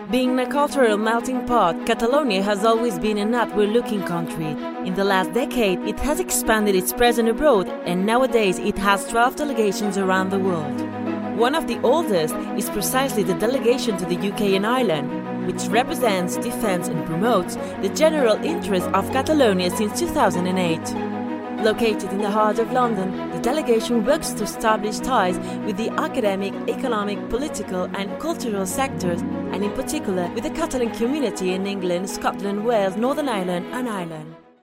Being a cultural melting pot, Catalonia has always been an outward-looking country. In the last decade, it has expanded its presence abroad, and nowadays it has 12 delegations around the world. One of the oldest is precisely the delegation to the UK and Ireland, which represents, defends and promotes the general interest of Catalonia since 2008. Located in the heart of London, the delegation works to establish ties with the academic, economic, political and cultural sectors, and in particular with the Catalan community in England, Scotland, Wales, Northern Ireland and Ireland.